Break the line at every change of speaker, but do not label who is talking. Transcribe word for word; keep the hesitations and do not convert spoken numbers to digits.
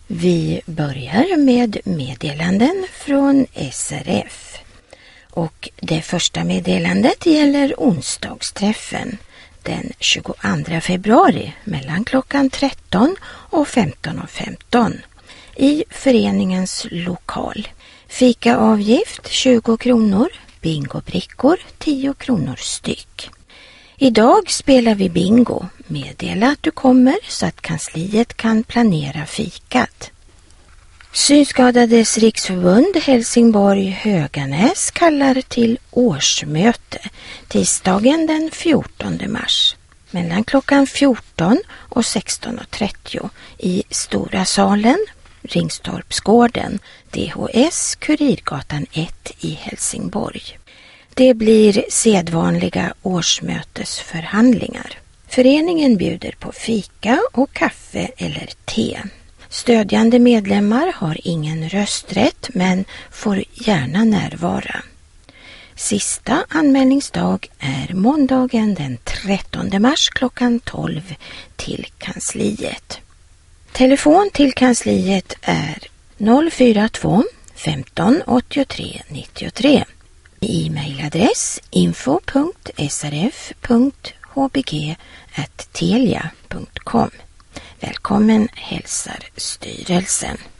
Vi börjar med meddelanden från S R F. Och det första meddelandet gäller onsdagsträffen den tjugoandra februari mellan klockan tretton och femton och femton i föreningens lokal. Fikaavgift tjugo kronor, bingobrickor tio kronor styck. Idag spelar vi bingo. Meddela att du kommer så att kansliet kan planera fikat. Synskadades riksförbund Helsingborg Höganäs kallar till årsmöte tisdagen den fjortonde mars mellan klockan fjorton och sexton och trettio i Stora salen, Ringstorpsgården, D H S Kurirgatan ett i Helsingborg. Det blir sedvanliga årsmötesförhandlingar. Föreningen bjuder på fika och kaffe eller te. Stödjande medlemmar har ingen rösträtt men får gärna närvara. Sista anmälningsdag är måndagen den trettonde mars klockan tolv till kansliet. Telefon till kansliet är noll fyra två femton åttiotre nittiotre. E-mailadress info punkt s r f punkt h b g at telia punkt com. Välkommen hälsar styrelsen.